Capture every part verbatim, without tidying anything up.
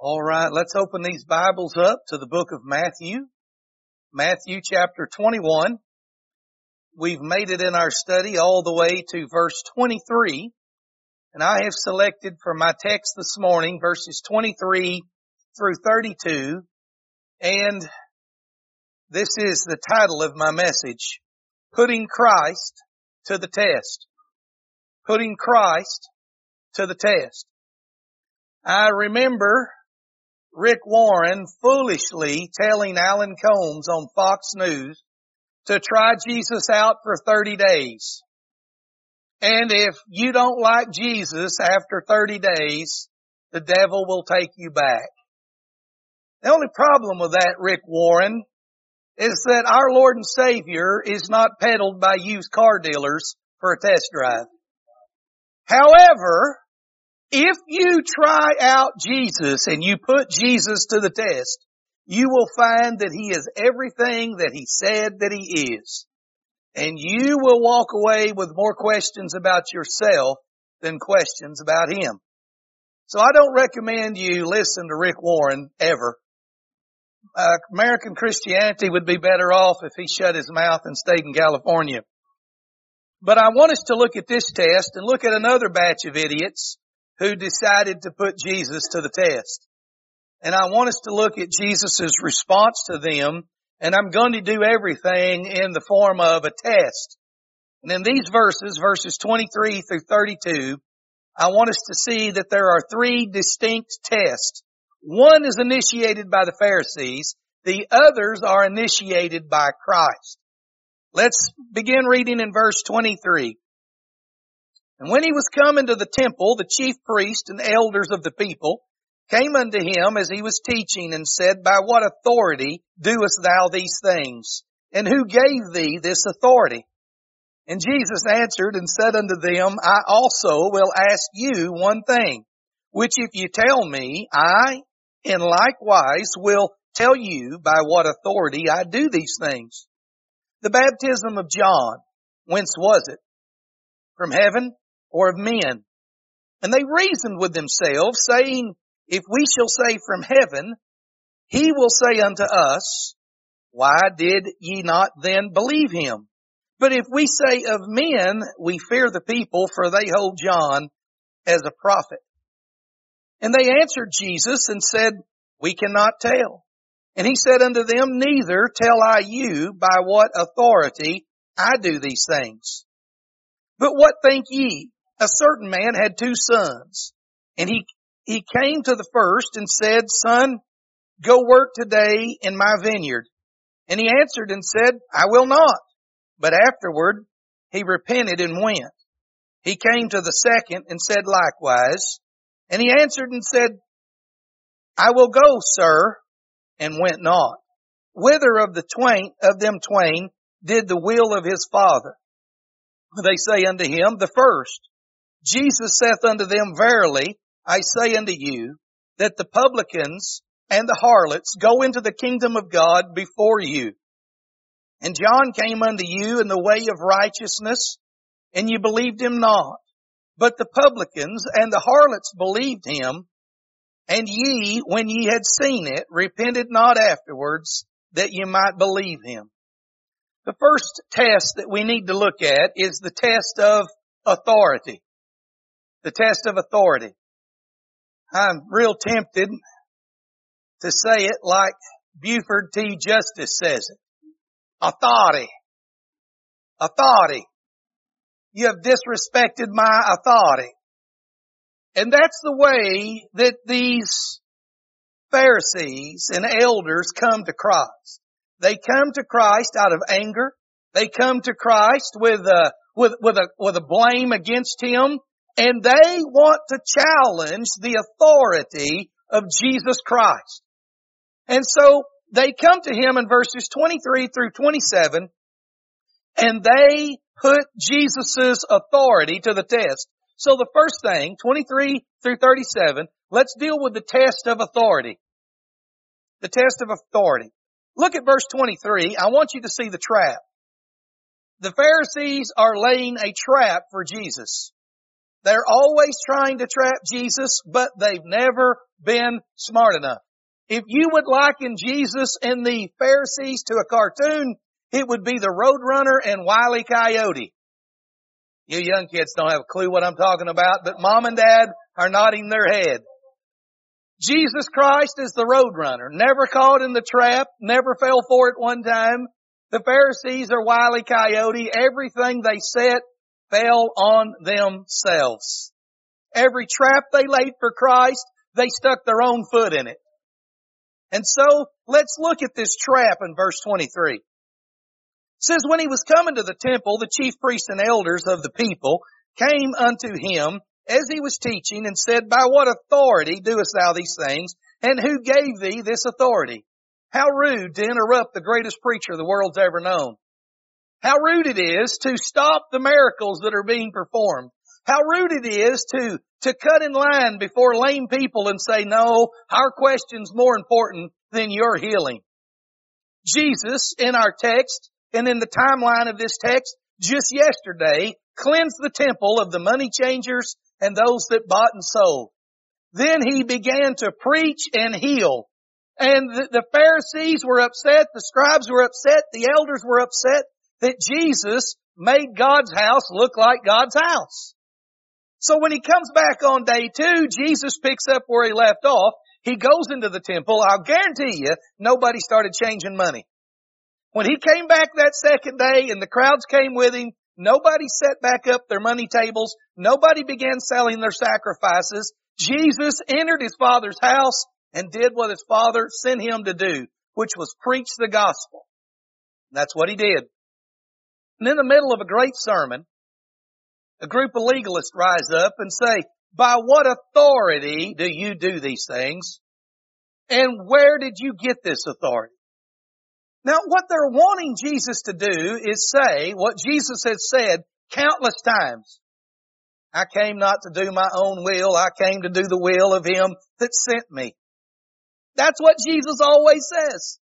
All right, let's open these Bibles up to the book of Matthew. Matthew chapter twenty-one. We've made it in our study all the way to verse twenty-three. And I have selected for my text this morning verses twenty-three through thirty-two. And this is the title of my message, Putting Christ to the Test. Putting Christ to the Test. I remember Rick Warren foolishly telling Alan Combs on Fox News to try Jesus out for thirty days. And if you don't like Jesus after thirty days, the devil will take you back. The only problem with that, Rick Warren, is that our Lord and Savior is not peddled by used car dealers for a test drive. However, if you try out Jesus and you put Jesus to the test, you will find that He is everything that He said that He is. And you will walk away with more questions about yourself than questions about Him. So I don't recommend you listen to Rick Warren ever. Uh, American Christianity would be better off if he shut his mouth and stayed in California. But I want us to look at this test and look at another batch of idiots who decided to put Jesus to the test. And I want us to look at Jesus' response to them, and I'm going to do everything in the form of a test. And in these verses, verses twenty-three through thirty-two, I want us to see that there are three distinct tests. One is initiated by the Pharisees, the others are initiated by Christ. Let's begin reading in verse twenty-three. And when he was come into the temple, the chief priests and elders of the people came unto him as he was teaching and said, By what authority doest thou these things? And who gave thee this authority? And Jesus answered and said unto them, I also will ask you one thing, which if you tell me, I in likewise will tell you by what authority I do these things. The baptism of John, whence was it? From heaven or of men? And they reasoned with themselves, saying, If we shall say from heaven, he will say unto us, Why did ye not then believe him? But if we say of men, we fear the people, for they hold John as a prophet. And they answered Jesus and said, We cannot tell. And he said unto them, Neither tell I you by what authority I do these things. But what think ye? A certain man had two sons, and he, he came to the first and said, Son, go work today in my vineyard. And he answered and said, I will not. But afterward he repented and went. He came to the second and said likewise. And he answered and said, I will go, sir, and went not. Whither of the twain, of them twain did the will of his father? They say unto him, the first. Jesus saith unto them, Verily, I say unto you, that the publicans and the harlots go into the kingdom of God before you. And John came unto you in the way of righteousness, and you believed him not. But the publicans and the harlots believed him, and ye, when ye had seen it, repented not afterwards, that ye might believe him. The first test that we need to look at is the test of authority. The test of authority. I'm real tempted to say it like Buford T. Justice says it. Authority. Authority. You have disrespected my authority. And that's the way that these Pharisees and elders come to Christ. They come to Christ out of anger. They come to Christ with a, with, with a, with a blame against Him. And they want to challenge the authority of Jesus Christ. And so they come to Him in verses twenty-three through twenty-seven, and they put Jesus' authority to the test. So the first thing, twenty-three through thirty-seven, let's deal with the test of authority. The test of authority. Look at verse twenty-three. I want you to see the trap. The Pharisees are laying a trap for Jesus. They're always trying to trap Jesus, but they've never been smart enough. If you would liken Jesus and the Pharisees to a cartoon, it would be the Roadrunner and Wile E. Coyote. You young kids don't have a clue what I'm talking about, but mom and dad are nodding their head. Jesus Christ is the Roadrunner, never caught in the trap, never fell for it one time. The Pharisees are Wile E. Coyote. Everything they set fell on themselves. Every trap they laid for Christ, they stuck their own foot in it. And so, let's look at this trap in verse twenty-three. It says, when he was coming to the temple, the chief priests and elders of the people came unto him as he was teaching and said, by what authority doest thou these things? And who gave thee this authority? How rude to interrupt the greatest preacher the world's ever known. How rude it is to stop the miracles that are being performed. How rude it is to, to cut in line before lame people and say, no, our question's more important than your healing. Jesus, in our text, and in the timeline of this text, just yesterday, cleansed the temple of the money changers and those that bought and sold. Then he began to preach and heal. And the, the Pharisees were upset, the scribes were upset, the elders were upset that Jesus made God's house look like God's house. So when he comes back on day two, Jesus picks up where he left off. He goes into the temple. I'll guarantee you, nobody started changing money. When he came back that second day and the crowds came with him, nobody set back up their money tables. Nobody began selling their sacrifices. Jesus entered his Father's house and did what his Father sent him to do, which was preach the gospel. And that's what he did. And in the middle of a great sermon, a group of legalists rise up and say, by what authority do you do these things? And where did you get this authority? Now, what they're wanting Jesus to do is say what Jesus has said countless times. I came not to do my own will. I came to do the will of him that sent me. That's what Jesus always says.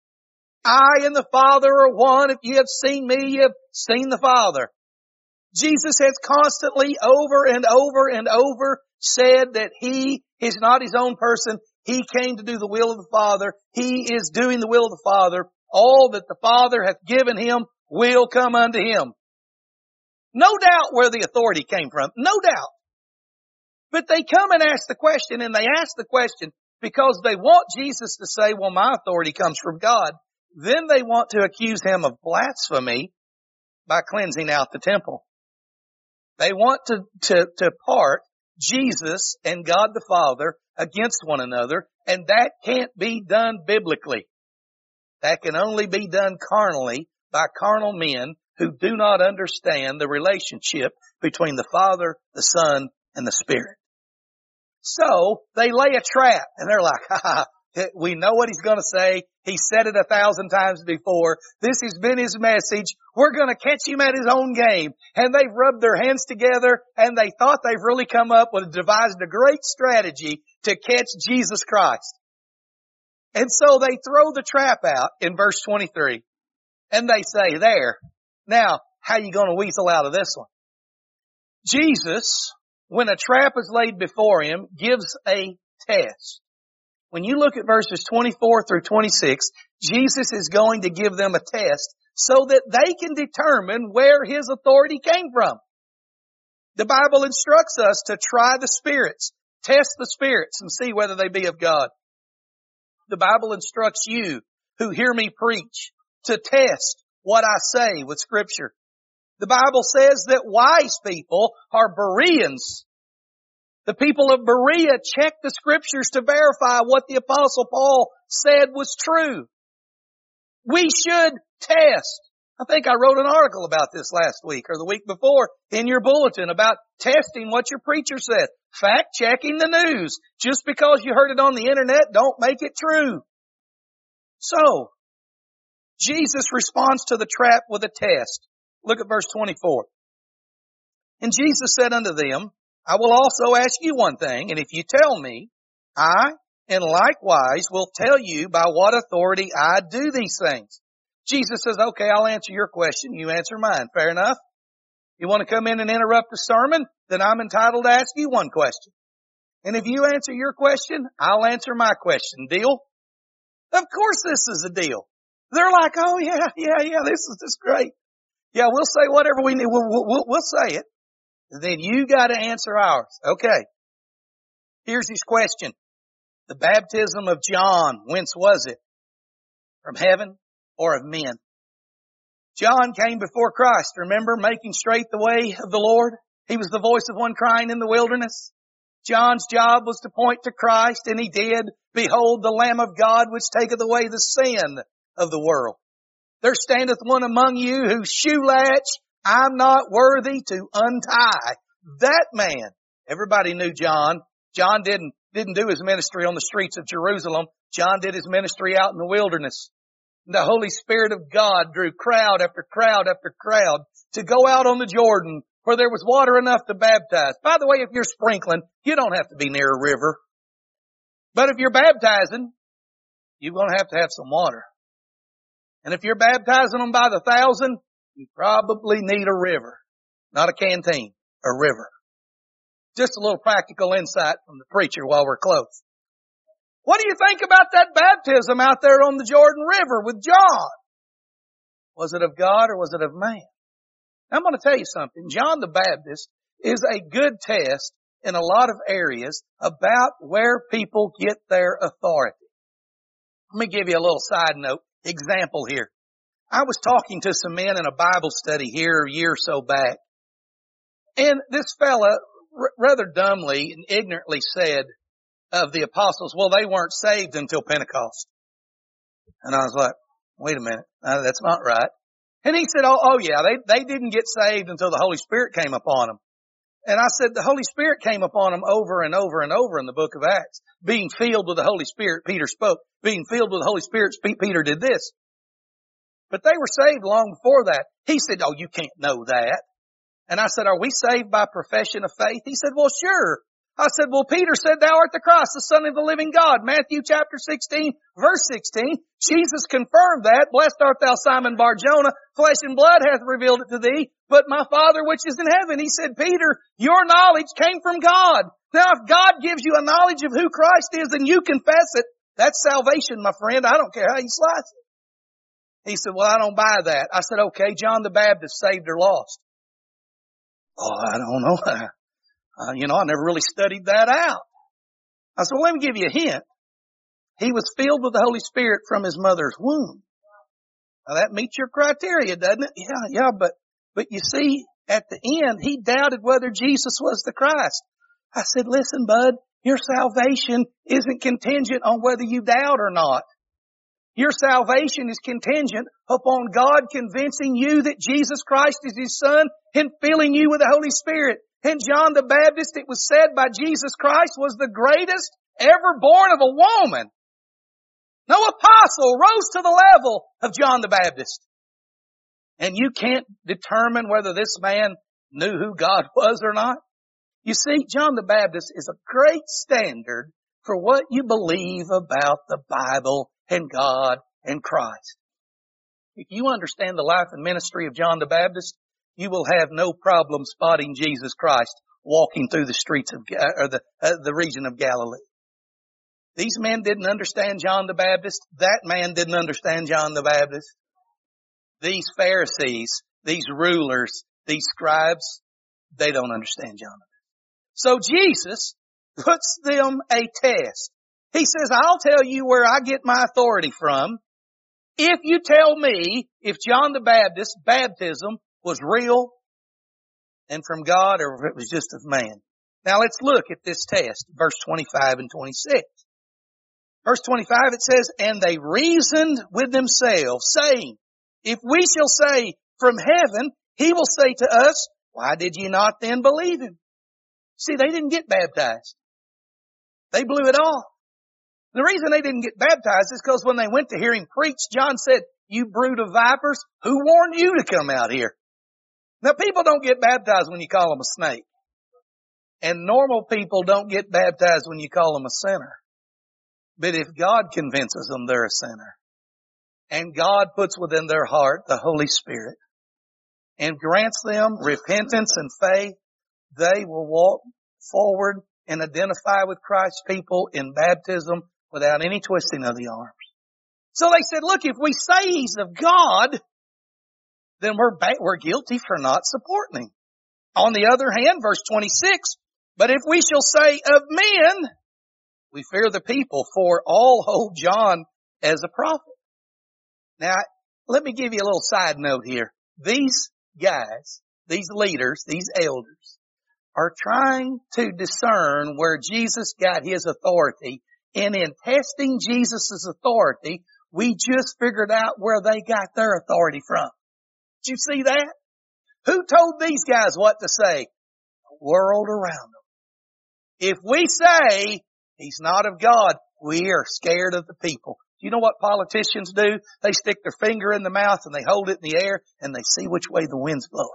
I and the Father are one. If you have seen me, you have seen the Father. Jesus has constantly over and over and over said that he is not his own person. He came to do the will of the Father. He is doing the will of the Father. All that the Father hath given him will come unto him. No doubt where the authority came from. No doubt. But they come and ask the question, and they ask the question because they want Jesus to say, well, my authority comes from God. Then they want to accuse him of blasphemy by cleansing out the temple. They want to, to, to part Jesus and God the Father against one another, and that can't be done biblically. That can only be done carnally by carnal men who do not understand the relationship between the Father, the Son, and the Spirit. So they lay a trap, and they're like, ha ha, we know what he's going to say. He said it a thousand times before. This has been his message. We're going to catch him at his own game. And they've rubbed their hands together, and they thought they've really come up with, devised a great strategy to catch Jesus Christ. And so they throw the trap out in verse twenty-three. And they say, there, now, how are you going to weasel out of this one? Jesus, when a trap is laid before him, gives a test. When you look at verses twenty-four through twenty-six, Jesus is going to give them a test so that they can determine where his authority came from. The Bible instructs us to try the spirits, test the spirits, and see whether they be of God. The Bible instructs you who hear me preach to test what I say with Scripture. The Bible says that wise people are Bereans. The people of Berea checked the Scriptures to verify what the Apostle Paul said was true. We should test. I think I wrote an article about this last week or the week before in your bulletin about testing what your preacher said. Fact checking the news. Just because you heard it on the internet, don't make it true. So, Jesus responds to the trap with a test. Look at verse twenty-four. And Jesus said unto them, I will also ask you one thing, and if you tell me, I, and likewise, will tell you by what authority I do these things. Jesus says, okay, I'll answer your question, you answer mine. Fair enough? You want to come in and interrupt the sermon? Then I'm entitled to ask you one question. And if you answer your question, I'll answer my question. Deal? Of course this is a deal. They're like, oh yeah, yeah, yeah, this is just great. Yeah, we'll say whatever we need. We'll, we'll, we'll say it. Then you got to answer ours. Okay. Here's his question. The baptism of John, whence was it? From heaven or of men? John came before Christ, remember, making straight the way of the Lord. He was the voice of one crying in the wilderness. John's job was to point to Christ, and he did. Behold, the Lamb of God, which taketh away the sin of the world. There standeth one among you whose shoe latch I'm not worthy to untie. That man, everybody knew John. John didn't, didn't do his ministry on the streets of Jerusalem. John did his ministry out in the wilderness. The Holy Spirit of God drew crowd after crowd after crowd to go out on the Jordan where there was water enough to baptize. By the way, if you're sprinkling, you don't have to be near a river. But if you're baptizing, you're going to have to have some water. And if you're baptizing them by the thousand, you probably need a river. Not a canteen, a river. Just a little practical insight from the preacher while we're close. What do you think about that baptism out there on the Jordan River with John? Was it of God or was it of man? I'm going to tell you something. John the Baptist is a good test in a lot of areas about where people get their authority. Let me give you a little side note, example here. I was talking to some men in a Bible study here a year or so back, and this fella r- rather dumbly and ignorantly said of the apostles, well, they weren't saved until Pentecost. And I was like, wait a minute, uh, that's not right. And he said, oh, oh yeah, they, they didn't get saved until the Holy Spirit came upon them. And I said, the Holy Spirit came upon them over and over and over in the book of Acts. Being filled with the Holy Spirit, Peter spoke. Being filled with the Holy Spirit, Peter did this. But they were saved long before that. He said, oh, you can't know that. And I said, are we saved by profession of faith? He said, well, sure. I said, well, Peter said, thou art the Christ, the Son of the living God. Matthew chapter sixteen, verse sixteen. Jesus confirmed that. Blessed art thou, Simon Bar-Jonah. Flesh and blood hath revealed it to thee, but my Father which is in heaven. He said, Peter, your knowledge came from God. Now, if God gives you a knowledge of who Christ is and you confess it, that's salvation, my friend. I don't care how you slice it. He said, well, I don't buy that. I said, okay, John the Baptist saved or lost? Oh, I don't know. Uh, you know, I never really studied that out. I said, well, let me give you a hint. He was filled with the Holy Spirit from his mother's womb. Now that meets your criteria, doesn't it? Yeah, yeah, but, but you see, at the end, he doubted whether Jesus was the Christ. I said, listen, bud, your salvation isn't contingent on whether you doubt or not. Your salvation is contingent upon God convincing you that Jesus Christ is His Son and filling you with the Holy Spirit. And John the Baptist, it was said by Jesus Christ, was the greatest ever born of a woman. No apostle rose to the level of John the Baptist. And you can't determine whether this man knew who God was or not. You see, John the Baptist is a great standard for what you believe about the Bible and God and Christ. If you understand the life and ministry of John the Baptist, you will have no problem spotting Jesus Christ walking through the streets of, or the, uh, the region of Galilee. These men didn't understand John the Baptist. That man didn't understand John the Baptist. These Pharisees, these rulers, these scribes, they don't understand John the Baptist. So Jesus puts them a test. He says, I'll tell you where I get my authority from if you tell me if John the Baptist's baptism was real and from God or if it was just of man. Now let's look at this test, verse twenty-five and twenty-six. Verse twenty-five, it says, and they reasoned with themselves, saying, if we shall say from heaven, he will say to us, why did ye not then believe him? See, they didn't get baptized. They blew it off. The reason they didn't get baptized is because when they went to hear him preach, John said, you brood of vipers, who warned you to come out here? Now, people don't get baptized when you call them a snake. And normal people don't get baptized when you call them a sinner. But if God convinces them they're a sinner, and God puts within their heart the Holy Spirit, and grants them repentance and faith, they will walk forward and identify with Christ's people in baptism without any twisting of the arms. So they said, look, if we say He's of God, then we're, ba- we're guilty for not supporting Him. On the other hand, verse twenty-six, but if we shall say of men, we fear the people, for all hold John as a prophet. Now, let me give you a little side note here. These guys, these leaders, these elders, are trying to discern where Jesus got His authority. And in testing Jesus' authority, we just figured out where they got their authority from. Did you see that? Who told these guys what to say? The world around them. If we say He's not of God, we are scared of the people. Do you know what politicians do? They stick their finger in the mouth and they hold it in the air and they see which way the wind's blowing.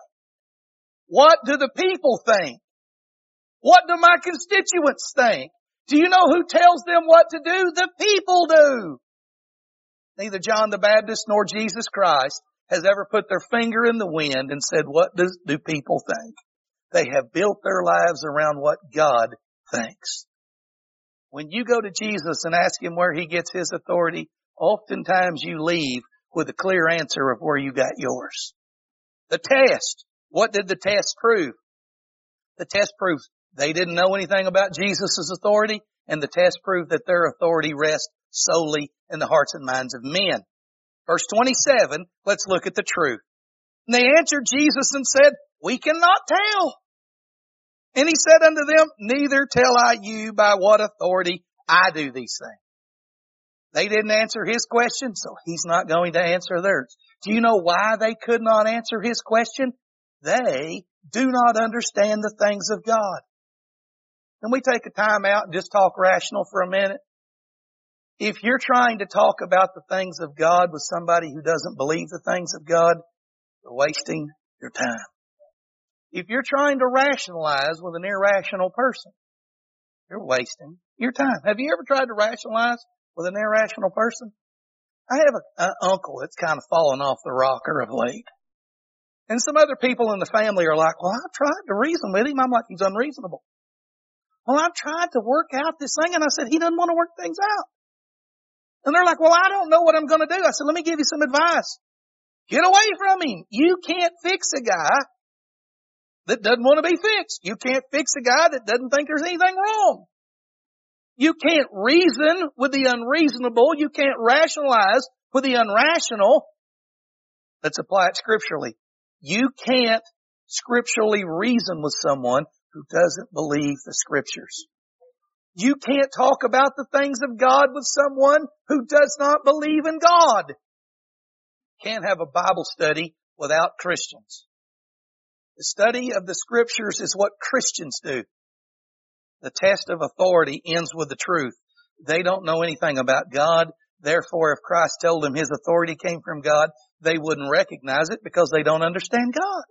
What do the people think? What do my constituents think? Do you know who tells them what to do? The people do. Neither John the Baptist nor Jesus Christ has ever put their finger in the wind and said, what does, do people think? They have built their lives around what God thinks. When you go to Jesus and ask Him where He gets His authority, oftentimes you leave with a clear answer of where you got yours. The test. What did the test prove? The test proved they didn't know anything about Jesus' authority, and the test proved that their authority rests solely in the hearts and minds of men. Verse twenty-seven, let's look at the truth. And they answered Jesus and said, we cannot tell. And He said unto them, neither tell I you by what authority I do these things. They didn't answer His question, so He's not going to answer theirs. Do you know why they could not answer His question? They do not understand the things of God. Can we take a time out and just talk rational for a minute? If you're trying to talk about the things of God with somebody who doesn't believe the things of God, you're wasting your time. If you're trying to rationalize with an irrational person, you're wasting your time. Have you ever tried to rationalize with an irrational person? I have an uncle that's kind of fallen off the rocker of late. And some other people in the family are like, well, I've tried to reason with him. I'm like, he's unreasonable. Well, I've tried to work out this thing. And I said, he doesn't want to work things out. And they're like, well, I don't know what I'm going to do. I said, let me give you some advice. Get away from him. You can't fix a guy that doesn't want to be fixed. You can't fix a guy that doesn't think there's anything wrong. You can't reason with the unreasonable. You can't rationalize with the unrational. Let's apply it scripturally. You can't scripturally reason with someone who doesn't believe the scriptures. You can't talk about the things of God with someone who does not believe in God. You can't have a Bible study without Christians. The study of the scriptures is what Christians do. The test of authority ends with the truth. They don't know anything about God. Therefore, if Christ told them His authority came from God, they wouldn't recognize it because they don't understand God.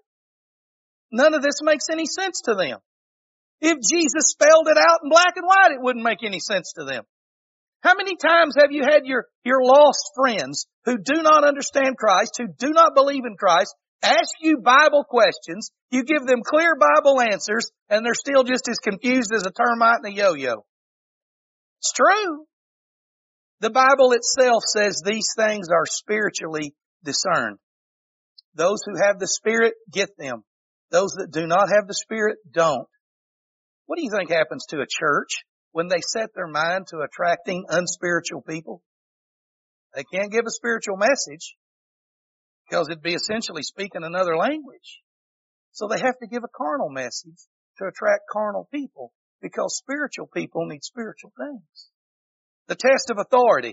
None of this makes any sense to them. If Jesus spelled it out in black and white, it wouldn't make any sense to them. How many times have you had your, your lost friends who do not understand Christ, who do not believe in Christ, ask you Bible questions, you give them clear Bible answers, and they're still just as confused as a termite and a yo-yo? It's true. The Bible itself says these things are spiritually discerned. Those who have the Spirit get them. Those that do not have the Spirit don't. What do you think happens to a church when they set their mind to attracting unspiritual people? They can't give a spiritual message because it'd be essentially speaking another language. So they have to give a carnal message to attract carnal people because spiritual people need spiritual things. The test of authority.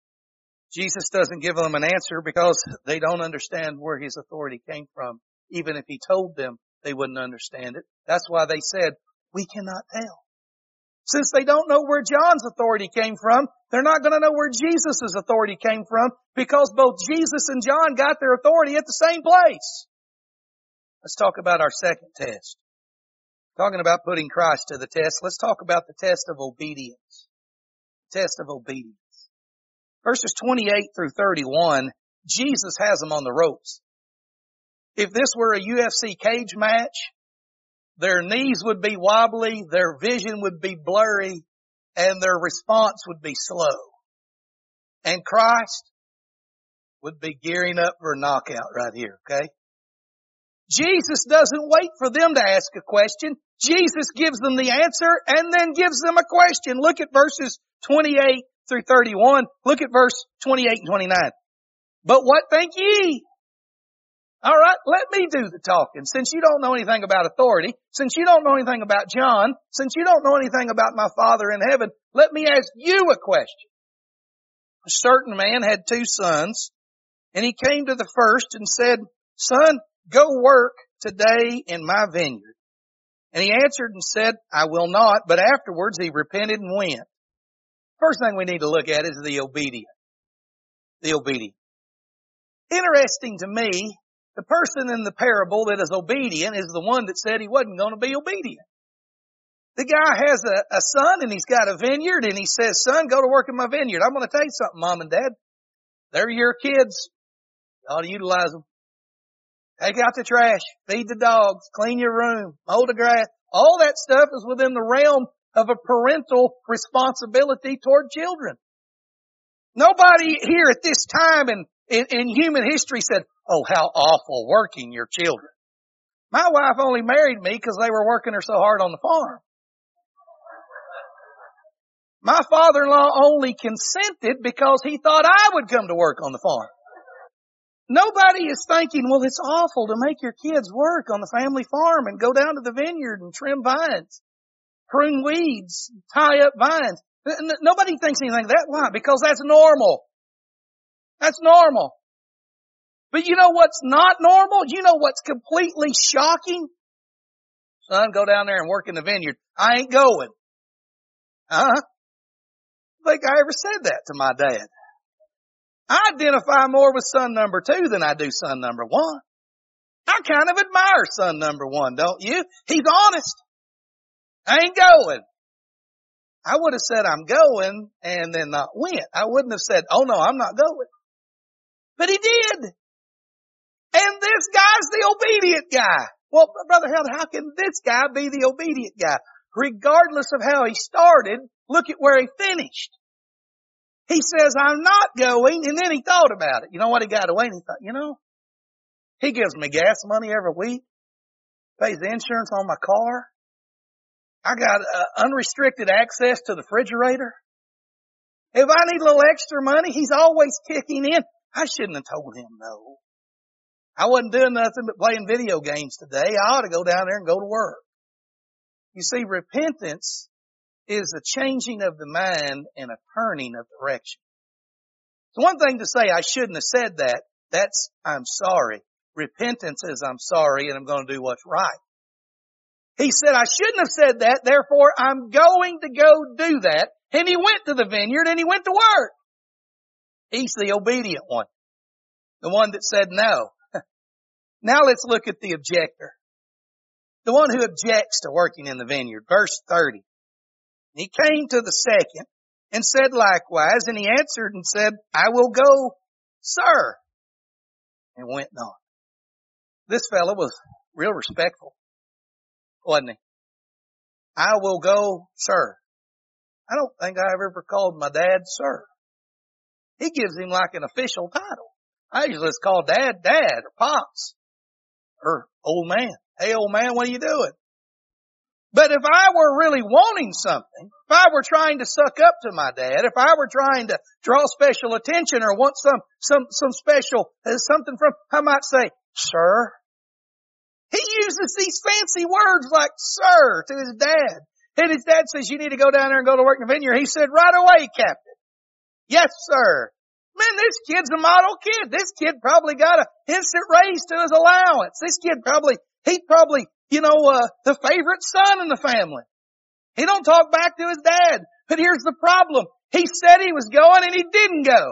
Jesus doesn't give them an answer because they don't understand where His authority came from. Even if He told them, they wouldn't understand it. That's why they said, we cannot tell. Since they don't know where John's authority came from, they're not going to know where Jesus' authority came from because both Jesus and John got their authority at the same place. Let's talk about our second test. Talking about putting Christ to the test, let's talk about the test of obedience. Test of obedience. Verses twenty-eight through thirty-one, Jesus has them on the ropes. If this were a U F C cage match, their knees would be wobbly, their vision would be blurry, and their response would be slow. And Christ would be gearing up for a knockout right here, okay? Jesus doesn't wait for them to ask a question. Jesus gives them the answer and then gives them a question. Look at verses twenty-eight through thirty-one. Look at verse twenty-eight and twenty-nine. But what think ye? All right, let me do the talking. Since you don't know anything about authority, since you don't know anything about John, since you don't know anything about my Father in heaven, let me ask you a question. A certain man had two sons, and he came to the first and said, Son, go work today in my vineyard. And he answered and said, I will not, but afterwards he repented and went. First thing we need to look at is the obedient. The obedient. Interesting to me, the person in the parable that is obedient is the one that said he wasn't going to be obedient. The guy has a, a son and he's got a vineyard and he says, son, go to work in my vineyard. I'm going to tell you something, Mom and Dad. They're your kids. You ought to utilize them. Take out the trash, feed the dogs, clean your room, mow the grass. All that stuff is within the realm of a parental responsibility toward children. Nobody here at this time in, in, in human history said, oh, how awful working your children. My wife only married me because they were working her so hard on the farm. My father-in-law only consented because he thought I would come to work on the farm. Nobody is thinking, well, it's awful to make your kids work on the family farm and go down to the vineyard and trim vines, prune weeds, tie up vines. Nobody thinks anything of that. Why? Because that's normal. That's normal. But you know what's not normal? You know what's completely shocking? Son, go down there and work in the vineyard. I ain't going. Huh? I think I ever said that to my dad. I identify more with son number two than I do son number one. I kind of admire son number one, don't you? He's honest. I ain't going. I would have said I'm going and then not went. I wouldn't have said, oh no, I'm not going. But he did. And this guy's the obedient guy. Well, Brother Harold, how can this guy be the obedient guy? Regardless of how he started, look at where he finished. He says, I'm not going, and then he thought about it. You know what? He got away and he thought, you know, he gives me gas money every week, pays the insurance on my car. I got uh, unrestricted access to the refrigerator. If I need a little extra money, he's always kicking in. I shouldn't have told him no. I wasn't doing nothing but playing video games today. I ought to go down there and go to work. You see, repentance is a changing of the mind and a turning of direction. It's one thing to say, I shouldn't have said that. That's, I'm sorry. Repentance is, I'm sorry and I'm going to do what's right. He said, I shouldn't have said that, therefore I'm going to go do that. And he went to the vineyard and he went to work. He's the obedient one. The one that said no. Now let's look at the objector. The one who objects to working in the vineyard. Verse thirty. He came to the second and said likewise, and he answered and said, I will go, sir, and went not. This fellow was real respectful, wasn't he? I will go, sir. I don't think I ever called my dad, sir. He gives him like an official title. I usually just call dad, dad, or pops, or old man. Hey, old man, what are you doing? But if I were really wanting something, if I were trying to suck up to my dad, if I were trying to draw special attention or want some, some, some special, uh, something from, I might say, sir. He uses these fancy words like sir to his dad. And his dad says, you need to go down there and go to work in the vineyard. He said, right away, Captain. Yes, sir. Man, this kid's a model kid. This kid probably got an instant raise to his allowance. This kid probably, he probably, you know, uh, the favorite son in the family. He don't talk back to his dad. But here's the problem. He said he was going and he didn't go.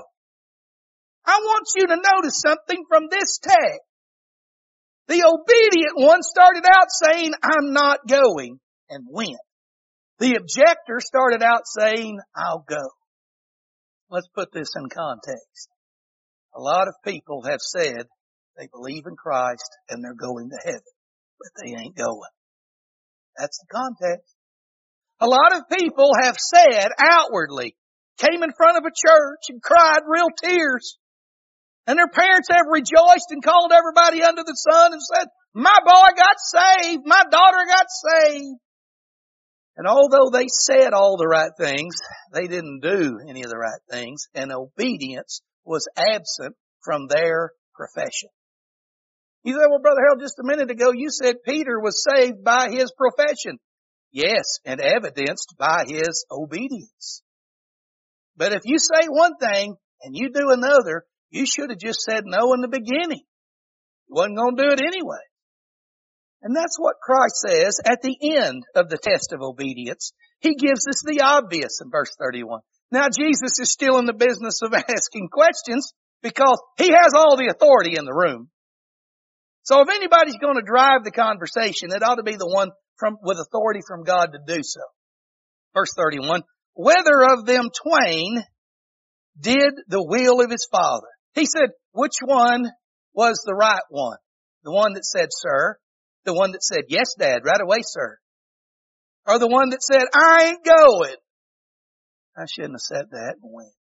I want you to notice something from this text. The obedient one started out saying, I'm not going, and went. The objector started out saying, I'll go. Let's put this in context. A lot of people have said they believe in Christ and they're going to heaven, but they ain't going. That's the context. A lot of people have said outwardly, came in front of a church and cried real tears. And their parents have rejoiced and called everybody under the sun and said, my boy got saved, my daughter got saved. And although they said all the right things, they didn't do any of the right things, and obedience was absent from their profession. You say, well, Brother Harold, just a minute ago you said Peter was saved by his profession. Yes, and evidenced by his obedience. But if you say one thing and you do another, you should have just said no in the beginning. You wasn't going to do it anyway. And that's what Christ says at the end of the test of obedience. He gives us the obvious in verse thirty-one. Now Jesus is still in the business of asking questions because he has all the authority in the room. So if anybody's going to drive the conversation, it ought to be the one from, with authority from God to do so. Verse thirty-one, whether of them twain did the will of his father. He said, which one was the right one? The one that said, sir. The one that said, yes, Dad, right away, sir. Or the one that said, I ain't going. I shouldn't have said that and went.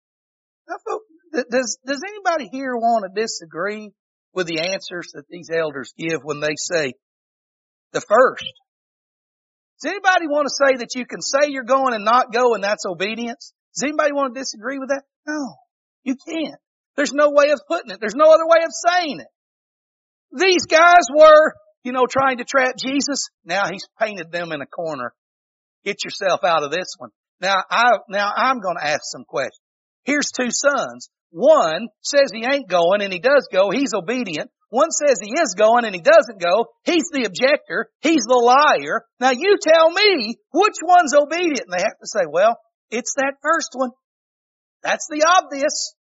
Does, does anybody here want to disagree with the answers that these elders give when they say the first? Does anybody want to say that you can say you're going and not go and that's obedience? Does anybody want to disagree with that? No, you can't. There's no way of putting it. There's no other way of saying it. These guys were, you know, trying to trap Jesus. Now he's painted them in a corner. Get yourself out of this one. Now I, now I'm going to ask some questions. Here's two sons. One says he ain't going and he does go. He's obedient. One says he is going and he doesn't go. He's the objector. He's the liar. Now you tell me which one's obedient. And they have to say, well, it's that first one. That's the obvious.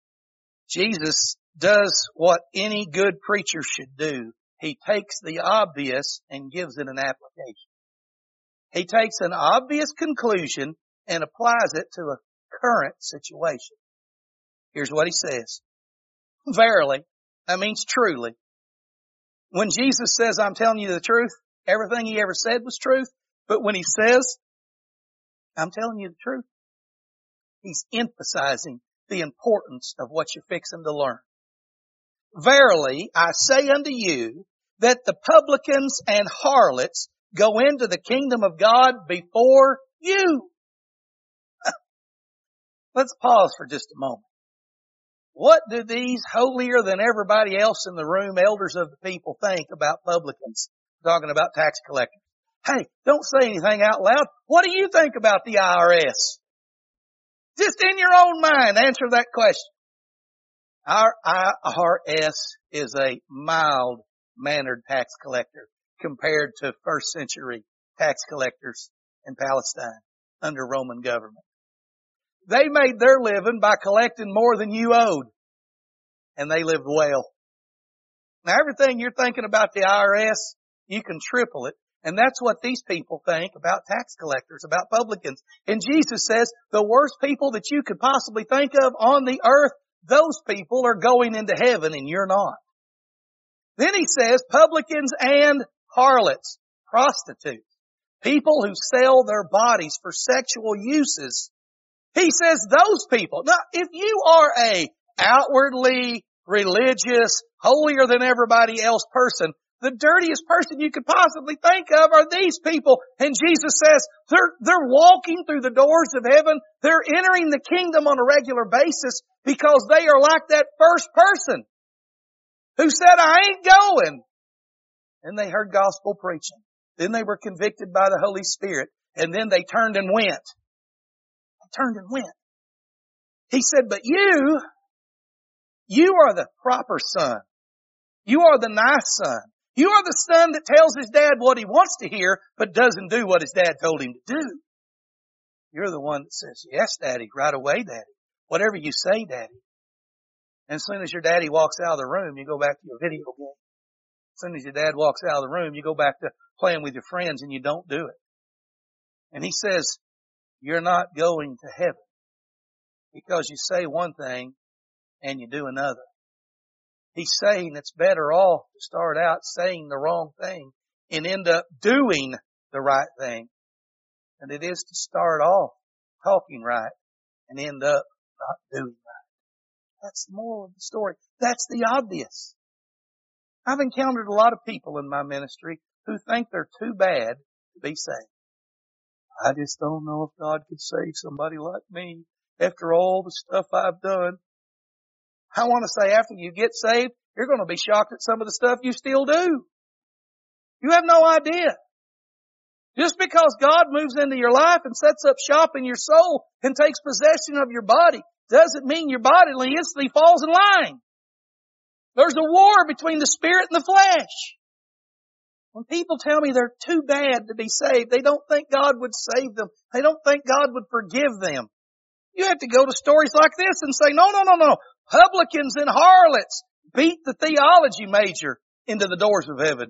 Jesus does what any good preacher should do. He takes the obvious and gives it an application. He takes an obvious conclusion and applies it to a current situation. Here's what he says. Verily, that means truly. When Jesus says, I'm telling you the truth, everything he ever said was truth. But when he says, I'm telling you the truth, he's emphasizing the importance of what you're fixing to learn. Verily, I say unto you that the publicans and harlots go into the kingdom of God before you. Let's pause for just a moment. What do these holier than everybody else in the room, elders of the people, think about publicans? Talking about tax collectors. Hey, don't say anything out loud. What do you think about the I R S? Just in your own mind, answer that question. Our I R S is a mild-mannered tax collector compared to first century tax collectors in Palestine under Roman government. They made their living by collecting more than you owed. And they lived well. Now everything you're thinking about the I R S, you can triple it. And that's what these people think about tax collectors, about publicans. And Jesus says the worst people that you could possibly think of on the earth, those people are going into heaven and you're not. Then he says publicans and harlots, prostitutes, people who sell their bodies for sexual uses. He says those people. Now, if you are a outwardly religious, holier than everybody else person, the dirtiest person you could possibly think of are these people. And Jesus says they're, they're walking through the doors of heaven. They're entering the kingdom on a regular basis because they are like that first person who said, I ain't going. And they heard gospel preaching. Then they were convicted by the Holy Spirit. And then they turned and went. They turned and went. He said, but you, you are the proper son. You are the nice son. You are the son that tells his dad what he wants to hear, but doesn't do what his dad told him to do. You're the one that says, yes, Daddy, right away, Daddy. Whatever you say, Daddy. And as soon as your daddy walks out of the room, you go back to your video game. As soon as your dad walks out of the room, you go back to playing with your friends and you don't do it. And he says, you're not going to heaven because you say one thing and you do another. He's saying it's better off to start out saying the wrong thing and end up doing the the right thing than it is to start off talking right and end up not doing right. That's the moral of the story. That's the obvious. I've encountered a lot of people in my ministry who think they're too bad to be saved. I just don't know if God could save somebody like me after all the stuff I've done. I want to say after you get saved, you're going to be shocked at some of the stuff you still do. You have no idea. Just because God moves into your life and sets up shop in your soul and takes possession of your body doesn't mean your body instantly falls in line. There's a war between the spirit and the flesh. When people tell me they're too bad to be saved, they don't think God would save them. They don't think God would forgive them. You have to go to stories like this and say, no, no, no, no. Publicans and harlots beat the theology major into the doors of heaven.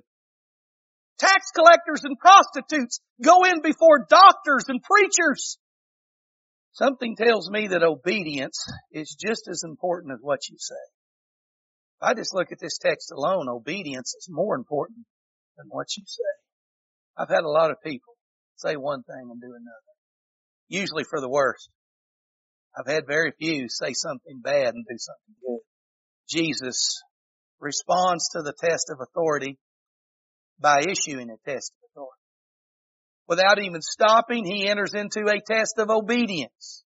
Tax collectors and prostitutes go in before doctors and preachers. Something tells me that obedience is just as important as what you say. If I just look at this text alone, obedience is more important than what you say. I've had a lot of people say one thing and do another, usually for the worst. I've had very few say something bad and do something good. Jesus responds to the test of authority by issuing a test of authority. Without even stopping, he enters into a test of obedience.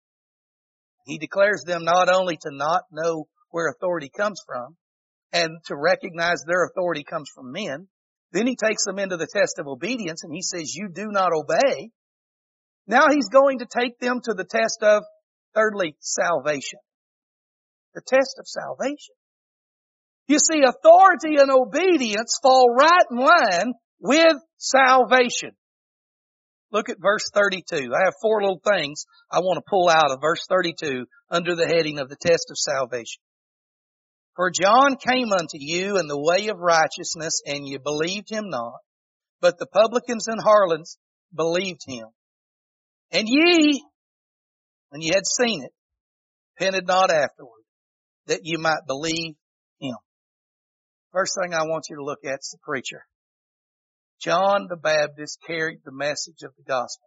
He declares them not only to not know where authority comes from and to recognize their authority comes from men, then he takes them into the test of obedience and he says, you do not obey. Now he's going to take them to the test of, thirdly, salvation. The test of salvation. You see, authority and obedience fall right in line with salvation. Look at verse thirty-two. I have four little things I want to pull out of verse thirty-two under the heading of the test of salvation. For John came unto you in the way of righteousness, and you believed him not. But the publicans and harlots believed him. And ye, when ye had seen it, repented not afterward, that you might believe him. First thing I want you to look at is the preacher. John the Baptist carried the message of the gospel.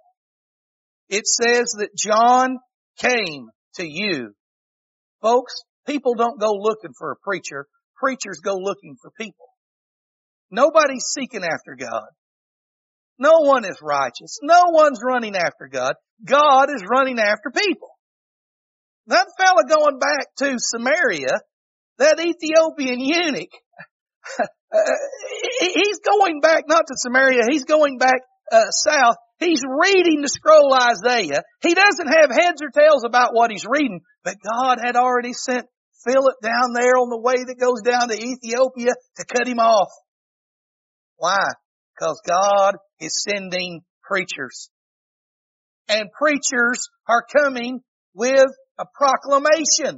It says that John came to you. Folks, people don't go looking for a preacher. Preachers go looking for people. Nobody's seeking after God. No one is righteous. No one's running after God. God is running after people. That fella going back to Samaria, that Ethiopian eunuch, uh, he's going back not to Samaria, he's going back uh, south. He's reading the scroll Isaiah. He doesn't have heads or tails about what he's reading, but God had already sent Philip down there on the way that goes down to Ethiopia to cut him off. Why? Because God is sending preachers. And preachers are coming with a proclamation.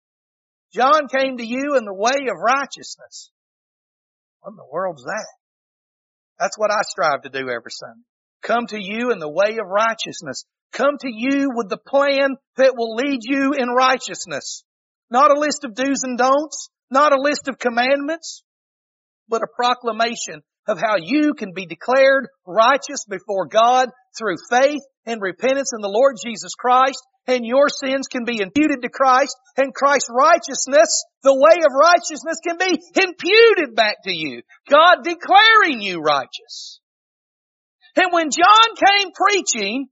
John came to you in the way of righteousness. What in the world's that? That's what I strive to do every Sunday. Come to you in the way of righteousness. Come to you with the plan that will lead you in righteousness. Not a list of do's and don'ts, not a list of commandments, but a proclamation of how you can be declared righteous before God through faith and repentance in the Lord Jesus Christ, and your sins can be imputed to Christ, and Christ's righteousness, the way of righteousness, can be imputed back to you. God declaring you righteous. And when John came preaching,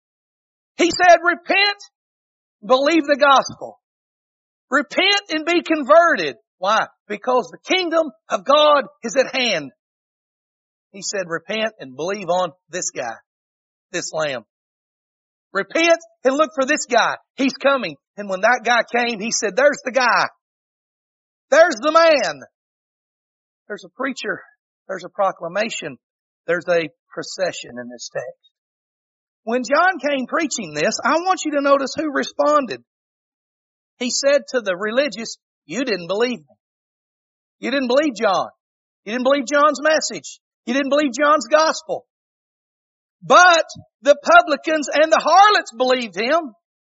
he said, repent, believe the gospel. Repent and be converted. Why? Because the kingdom of God is at hand. He said, repent and believe on this guy, this lamb. Repent and look for this guy. He's coming. And when that guy came, he said, there's the guy. There's the man. There's a preacher. There's a proclamation. There's a procession in this text. When John came preaching this, I want you to notice who responded. He said to the religious, you didn't believe me. You didn't believe John. You didn't believe John's message. You didn't believe John's gospel. But the publicans and the harlots believed him.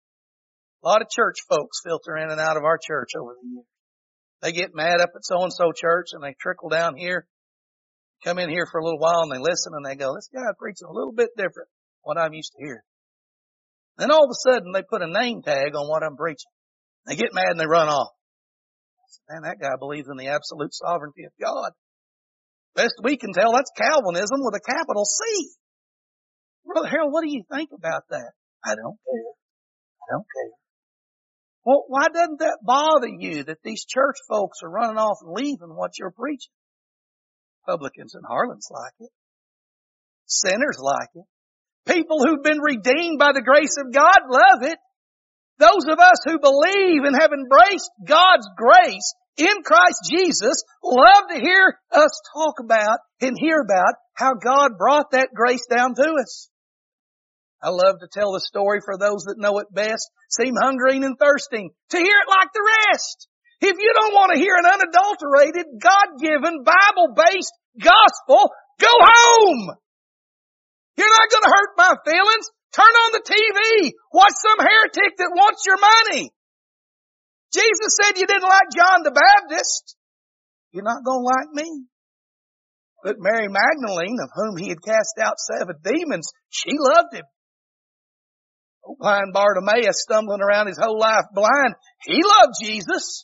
A lot of church folks filter in and out of our church over the years. They get mad up at so-and-so church and they trickle down here. Come in here for a little while and they listen and they go, this guy preaching a little bit different than what I'm used to hearing. Then all of a sudden they put a name tag on what I'm preaching. They get mad and they run off. Man, that guy believes in the absolute sovereignty of God. Best we can tell, that's Calvinism with a capital C. Brother Harold, what do you think about that? I don't care. I don't care. Well, why doesn't that bother you that these church folks are running off and leaving what you're preaching? Publicans and harlots like it. Sinners like it. People who've been redeemed by the grace of God love it. Those of us who believe and have embraced God's grace in Christ Jesus love to hear us talk about and hear about how God brought that grace down to us. I love to tell the story for those that know it best, seem hungering and thirsting to hear it like the rest. If you don't want to hear an unadulterated, God-given, Bible-based gospel, go home! You're not going to hurt my feelings. Turn on the T V. Watch some heretic that wants your money. Jesus said you didn't like John the Baptist. You're not going to like me. But Mary Magdalene, of whom he had cast out seven demons, she loved him. Oh, blind Bartimaeus, stumbling around his whole life blind, he loved Jesus.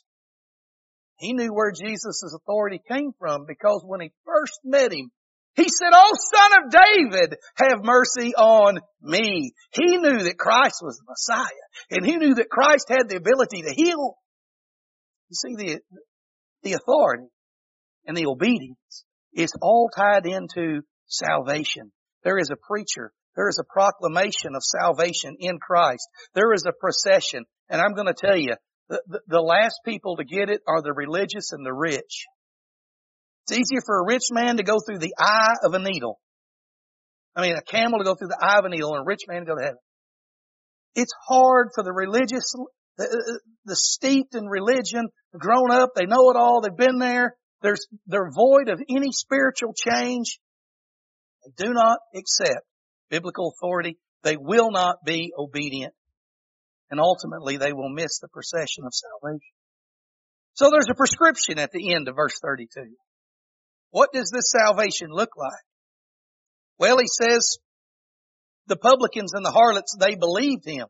He knew where Jesus' authority came from because when he first met him, he said, "Oh, Son of David, have mercy on me." He knew that Christ was the Messiah, and he knew that Christ had the ability to heal. You see, the, the authority and the obedience is all tied into salvation. There is a preacher. There is a proclamation of salvation in Christ. There is a procession. And I'm going to tell you, the, the, the last people to get it are the religious and the rich. It's easier for a rich man to go through the eye of a needle. I mean, a camel to go through the eye of a needle and a rich man to go to heaven. It's hard for the religious, the, the steeped in religion, grown up, they know it all, they've been there. There's, they're void of any spiritual change. They do not accept biblical authority. They will not be obedient. And ultimately, they will miss the procession of salvation. So there's a prescription at the end of verse thirty-two. What does this salvation look like? Well, he says, the publicans and the harlots, they believed him.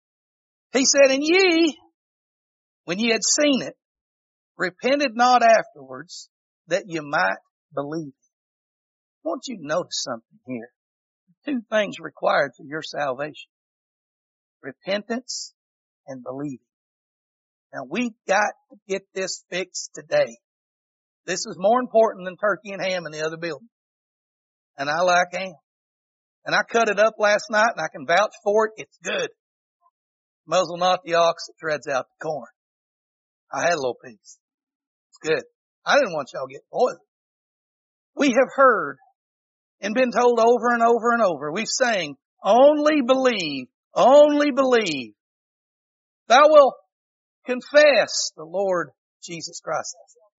He said, "And ye, when ye had seen it, repented not afterwards, that you might believe." I want you to notice something here. Two things required for your salvation. Repentance and believing. Now we've got to get this fixed today. This is more important than turkey and ham in the other building. And I like ham. And I cut it up last night and I can vouch for it. It's good. Muzzle not the ox that treads out the corn. I had a little piece. It's good. I didn't want y'all to get poisoned. We have heard and been told over and over and over. We've sang, only believe, only believe. Thou wilt confess the Lord Jesus Christ.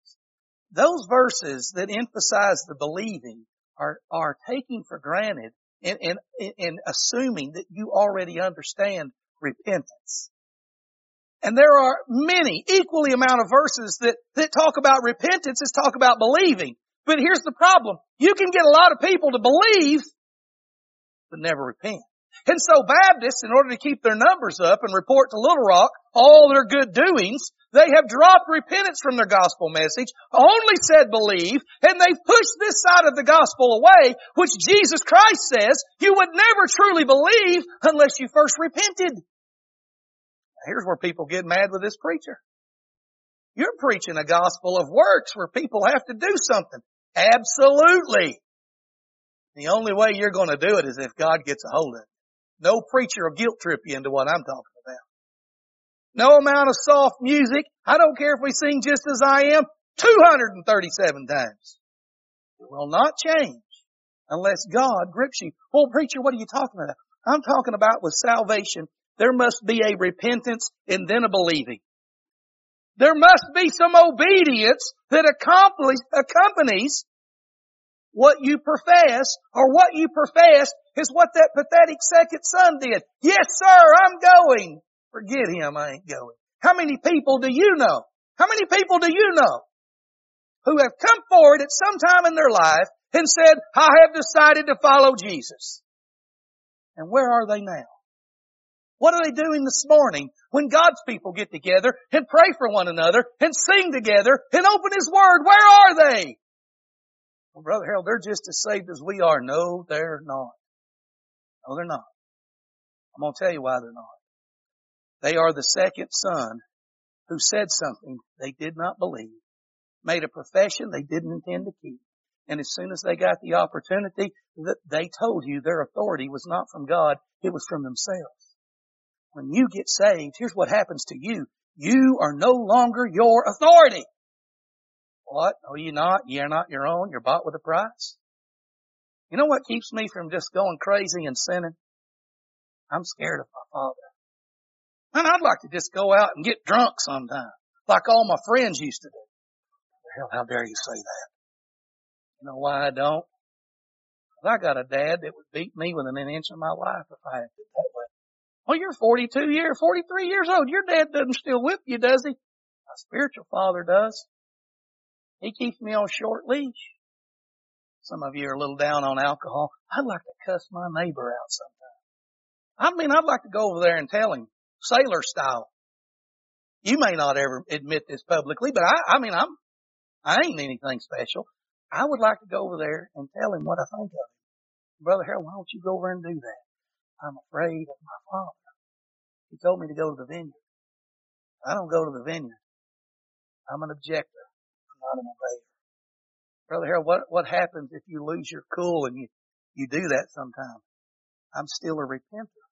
Those verses that emphasize the believing are, are taking for granted and, and, and assuming that you already understand repentance. And there are many, equally amount of verses that, that talk about repentance as talk about believing. But here's the problem. You can get a lot of people to believe, but never repent. And so Baptists, in order to keep their numbers up and report to Little Rock all their good doings, they have dropped repentance from their gospel message, only said believe, and they've pushed this side of the gospel away, which Jesus Christ says you would never truly believe unless you first repented. Here's where people get mad with this preacher. You're preaching a gospel of works where people have to do something. Absolutely. The only way you're going to do it is if God gets a hold of it. No preacher will guilt trip you into what I'm talking about. No amount of soft music. I don't care if we sing Just As I Am two hundred thirty-seven times. It will not change unless God grips you. Well, preacher, what are you talking about? I'm talking about with salvation, there must be a repentance and then a believing. There must be some obedience that accompanies what you profess, or what you profess is what that pathetic second son did. Yes, sir, I'm going. Forget him, I ain't going. How many people do you know? How many people do you know who have come forward at some time in their life and said, I have decided to follow Jesus. And where are they now? What are they doing this morning when God's people get together and pray for one another and sing together and open His Word? Where are they? Well, Brother Harold, they're just as saved as we are. No, they're not. No, they're not. I'm going to tell you why they're not. They are the second son who said something they did not believe, made a profession they didn't intend to keep. And as soon as they got the opportunity, they told you their authority was not from God, it was from themselves. When you get saved, here's what happens to you. You are no longer your authority. What? Oh, you not? You're not your own. You're bought with a price. You know what keeps me from just going crazy and sinning? I'm scared of my Father. And I'd like to just go out and get drunk sometime, like all my friends used to do. Hell, how dare you say that? You know why I don't? Because I got a dad that would beat me within an inch of my life if I acted that way. Well, you're forty-two years, forty-three years old. Your dad doesn't still whip you, does he? My spiritual father does. He keeps me on short leash. Some of you are a little down on alcohol. I'd like to cuss my neighbor out sometime. I mean, I'd like to go over there and tell him, sailor style. You may not ever admit this publicly, but I, I mean, I'm, I ain't anything special. I would like to go over there and tell him what I think of him. Brother Harold, why don't you go over and do that? I'm afraid of my Father. He told me to go to the vineyard. I don't go to the vineyard. I'm an objector. I'm not an obeyer. Brother Harold, what, what happens if you lose your cool and you, you do that sometimes? I'm still a repenter.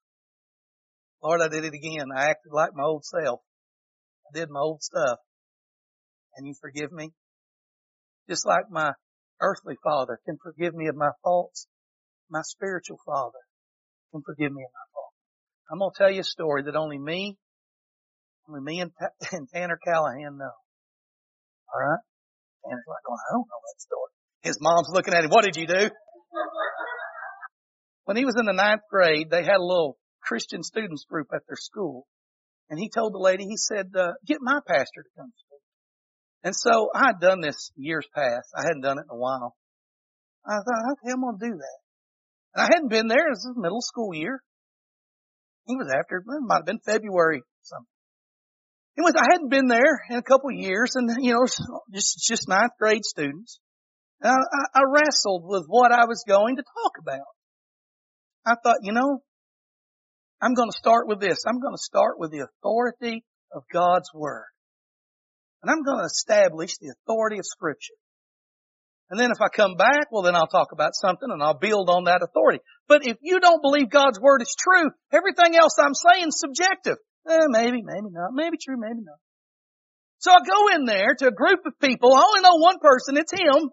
Lord, I did it again. I acted like my old self. I did my old stuff. And you forgive me? Just like my earthly father can forgive me of my faults, my spiritual father can forgive me of my faults. I'm going to tell you a story that only me, only me and, and Tanner Callahan know. All right? Tanner's like going, I don't know that story. His mom's looking at him. What did you do? When he was in the ninth grade, they had a little Christian students group at their school. And he told the lady, he said, uh, get my pastor to come to school. And so I had done this years past. I hadn't done it in a while. I thought, okay, I'm going to do that. And I hadn't been there. It was the middle school year. He was after, it might have been February something. Anyways, I hadn't been there in a couple of years, and, you know, just, just ninth grade students. And I, I wrestled with what I was going to talk about. I thought, you know, I'm going to start with this. I'm going to start with the authority of God's Word. And I'm going to establish the authority of Scripture. And then if I come back, well, then I'll talk about something and I'll build on that authority. But if you don't believe God's Word is true, everything else I'm saying is subjective. Eh, maybe, maybe not. Maybe true, maybe not. So I go in there to a group of people. I only know one person. It's him.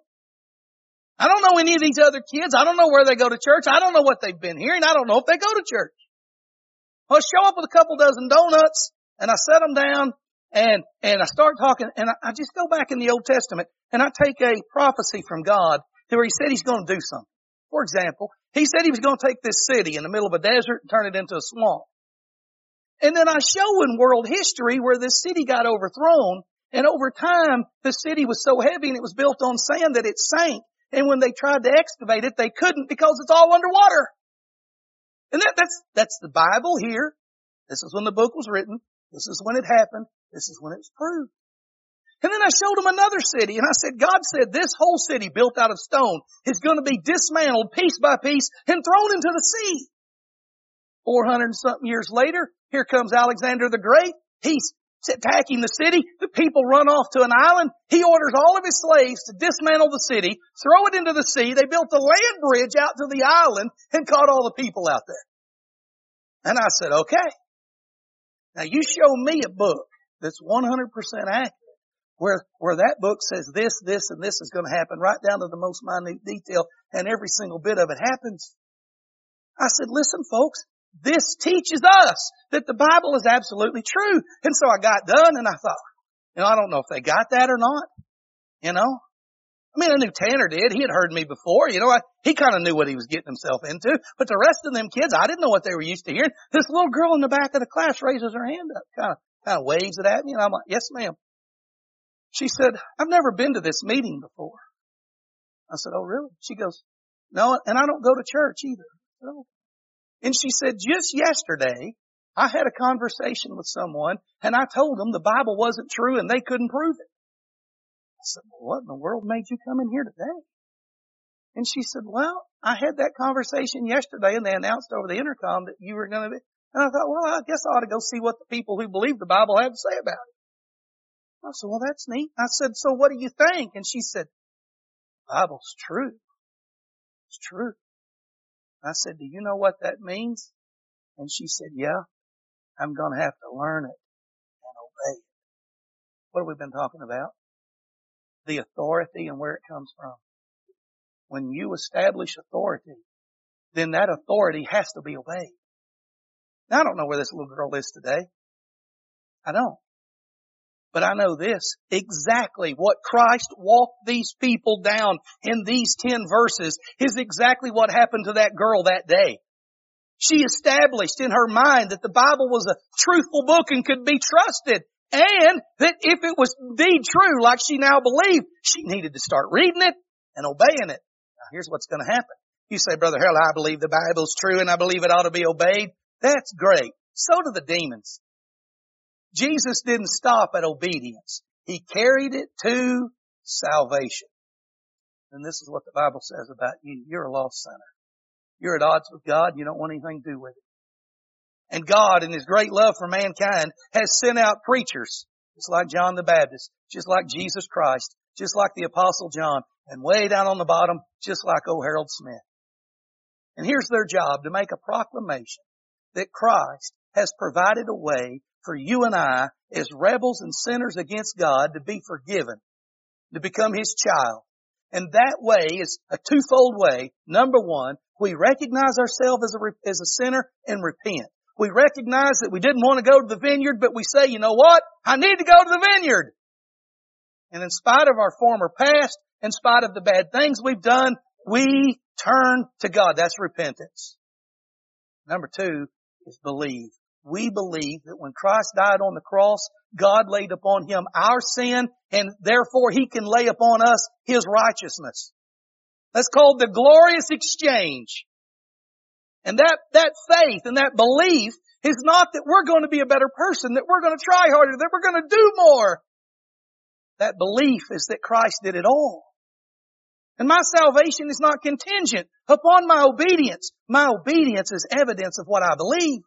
I don't know any of these other kids. I don't know where they go to church. I don't know what they've been hearing. I don't know if they go to church. Well, I show up with a couple dozen donuts and I set them down and, and I start talking and I, I just go back in the Old Testament and I take a prophecy from God to where He said He's going to do something. For example, He said He was going to take this city in the middle of a desert and turn it into a swamp. And then I show in world history where this city got overthrown, and over time the city was so heavy and it was built on sand that it sank. And when they tried to excavate it, they couldn't because it's all underwater. And that, that's, that's the Bible here. This is when the book was written. This is when it happened. This is when it was proved. And then I showed them another city and I said, God said this whole city built out of stone is going to be dismantled piece by piece and thrown into the sea. Four hundred and something years later, here comes Alexander the Great. He's attacking the city. The people run off to an island. He orders all of his slaves to dismantle the city, throw it into the sea. They built a land bridge out to the island and caught all the people out there. And I said, okay. Now you show me a book that's one hundred percent accurate, where, where that book says this, this, and this is going to happen right down to the most minute detail, and every single bit of it happens. I said, listen folks, this teaches us that the Bible is absolutely true. And so I got done and I thought, you know, I don't know if they got that or not. You know, I mean, I knew Tanner did. He had heard me before. You know, I, he kind of knew what he was getting himself into. But the rest of them kids, I didn't know what they were used to hearing. This little girl in the back of the class raises her hand up, kind of, kind of waves it at me. And I'm like, yes, ma'am. She said, I've never been to this meeting before. I said, oh really? She goes, no, and I don't go to church either. I said, oh. And she said, just yesterday, I had a conversation with someone and I told them the Bible wasn't true and they couldn't prove it. I said, well, what in the world made you come in here today? And she said, well, I had that conversation yesterday and they announced over the intercom that you were going to be. And I thought, well, I guess I ought to go see what the people who believe the Bible have to say about it. I said, well, that's neat. I said, so what do you think? And she said, the Bible's true. It's true. I said, do you know what that means? And she said, yeah, I'm going to have to learn it and obey it. What have we been talking about? The authority and where it comes from. When you establish authority, then that authority has to be obeyed. Now, I don't know where this little girl is today. I don't. But I know this, exactly what Christ walked these people down in these ten verses is exactly what happened to that girl that day. She established in her mind that the Bible was a truthful book and could be trusted. And that if it was indeed true, like she now believed, she needed to start reading it and obeying it. Now here's what's going to happen. You say, Brother Harold, I believe the Bible's true and I believe it ought to be obeyed. That's great. So do the demons. Jesus didn't stop at obedience. He carried it to salvation. And this is what the Bible says about you. You're a lost sinner. You're at odds with God. You don't want anything to do with it. And God, in His great love for mankind, has sent out preachers, just like John the Baptist, just like Jesus Christ, just like the Apostle John, and way down on the bottom, just like old Harold Smith. And here's their job, to make a proclamation that Christ has provided a way for you and I, as rebels and sinners against God, to be forgiven, to become His child. And that way is a twofold way. Number one, we recognize ourselves as a, as a sinner and repent. We recognize that we didn't want to go to the vineyard, but we say, you know what? I need to go to the vineyard. And in spite of our former past, in spite of the bad things we've done, we turn to God. That's repentance. Number two is believe. We believe that when Christ died on the cross, God laid upon Him our sin, and therefore He can lay upon us His righteousness. That's called the glorious exchange. And that, that faith and that belief is not that we're going to be a better person, that we're going to try harder, that we're going to do more. That belief is that Christ did it all. And my salvation is not contingent upon my obedience. My obedience is evidence of what I believe.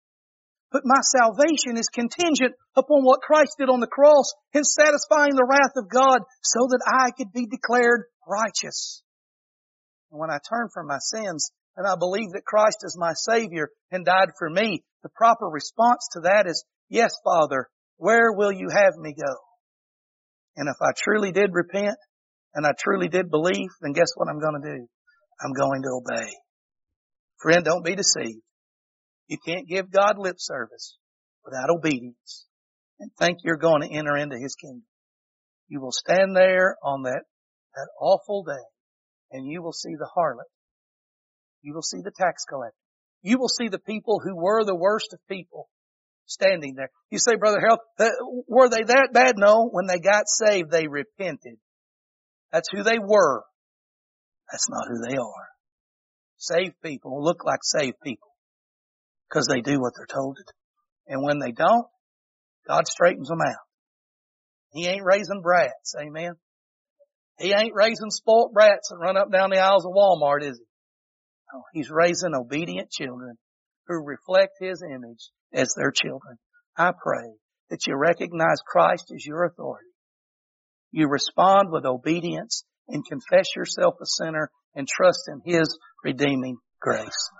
But my salvation is contingent upon what Christ did on the cross in satisfying the wrath of God so that I could be declared righteous. And when I turn from my sins and I believe that Christ is my Savior and died for me, the proper response to that is, yes, Father, where will you have me go? And if I truly did repent and I truly did believe, then guess what I'm going to do? I'm going to obey. Friend, don't be deceived. You can't give God lip service without obedience and think you're going to enter into His kingdom. You will stand there on that, that awful day and you will see the harlot. You will see the tax collector. You will see the people who were the worst of people standing there. You say, Brother Harold, uh, were they that bad? No. When they got saved, they repented. That's who they were. That's not who they are. Saved people look like saved people because they do what they're told to do. And when they don't, God straightens them out. He ain't raising brats. Amen. He ain't raising spoilt brats that run up down the aisles of Walmart, is He? No, He's raising obedient children who reflect His image as their children. I pray that you recognize Christ as your authority. You respond with obedience and confess yourself a sinner and trust in His redeeming grace.